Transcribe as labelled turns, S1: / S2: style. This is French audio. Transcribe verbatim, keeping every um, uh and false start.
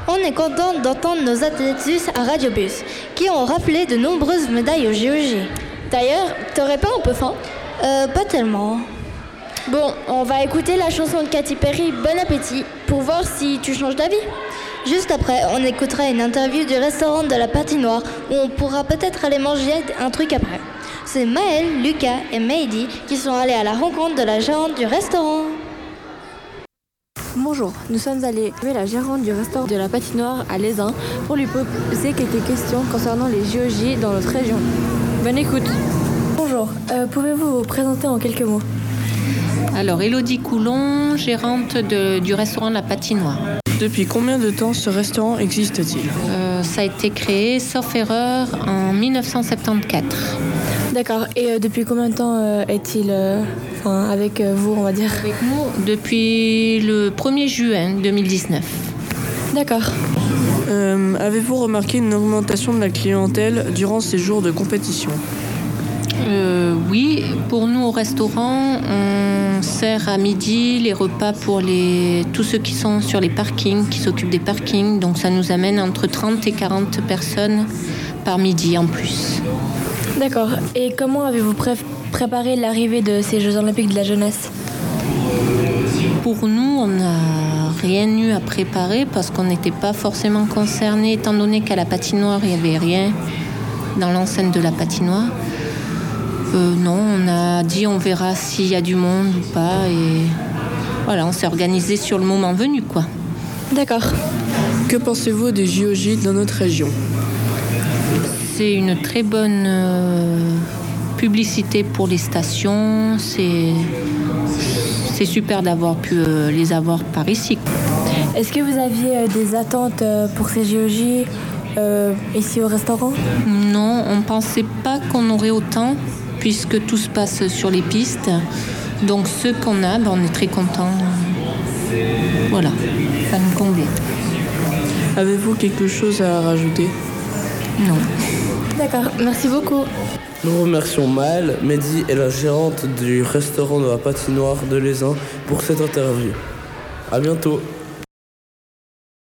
S1: On est content d'entendre nos athlètes suisses à Radiobus, qui ont rappelé de nombreuses médailles au Géorgie.
S2: D'ailleurs, t'aurais pas un peu faim ?
S1: Euh, pas tellement.
S2: Bon, on va écouter la chanson de Katy Perry, Bon appétit, pour voir si tu changes d'avis.
S1: Juste après, on écoutera une interview du restaurant de la Patinoire, où on pourra peut-être aller manger un truc après. C'est Maël, Lucas et Mehdi qui sont allés à la rencontre de la gérante du restaurant.
S3: Bonjour, nous sommes allés voir la gérante du restaurant de la Patinoire à Lézin pour lui poser quelques questions concernant les J O J dans notre région. Bonne écoute. Bonjour, euh, pouvez-vous vous présenter en quelques mots ?
S4: Alors, Élodie Coulon, gérante de, du restaurant La Patinoire.
S5: Depuis combien de temps ce restaurant existe-t-il ?
S4: euh, Ça a été créé, sauf erreur, en dix-neuf cent soixante-quatorze.
S3: D'accord, et euh, depuis combien de temps euh, est-il euh, enfin, avec euh, vous, on va dire ?
S4: Avec nous, depuis le premier juin deux mille dix-neuf.
S3: D'accord.
S5: Euh, avez-vous remarqué une augmentation de la clientèle durant ces jours de compétition ?
S4: Euh, oui, pour nous au restaurant, on sert à midi les repas pour les, tous ceux qui sont sur les parkings, qui s'occupent des parkings. Donc ça nous amène entre trente et quarante personnes par midi en plus.
S3: D'accord. Et comment avez-vous pré- préparé l'arrivée de ces Jeux Olympiques de la jeunesse ?
S4: Pour nous, on n'a rien eu à préparer parce qu'on n'était pas forcément concernés, étant donné qu'à la patinoire, il n'y avait rien dans l'enceinte de la patinoire. Euh, non, on a dit on verra s'il y a du monde ou pas. Et voilà, on s'est organisé sur le moment venu, quoi.
S3: D'accord.
S5: Que pensez-vous des J O J dans notre région ?
S4: C'est une très bonne euh, publicité pour les stations. C'est, c'est super d'avoir pu euh, les avoir par ici.
S3: Est-ce que vous aviez euh, des attentes euh, pour ces J O J euh, ici au restaurant ?
S4: Non, on ne pensait pas qu'on aurait autant, puisque tout se passe sur les pistes. Donc ce qu'on a, ben, on est très contents. Voilà, ça nous convient.
S5: Avez-vous quelque chose à rajouter ?
S4: Non.
S3: D'accord, merci beaucoup.
S6: Nous remercions Maël, Mehdi et la gérante du restaurant de la Patinoire de Lézin pour cette interview. À bientôt.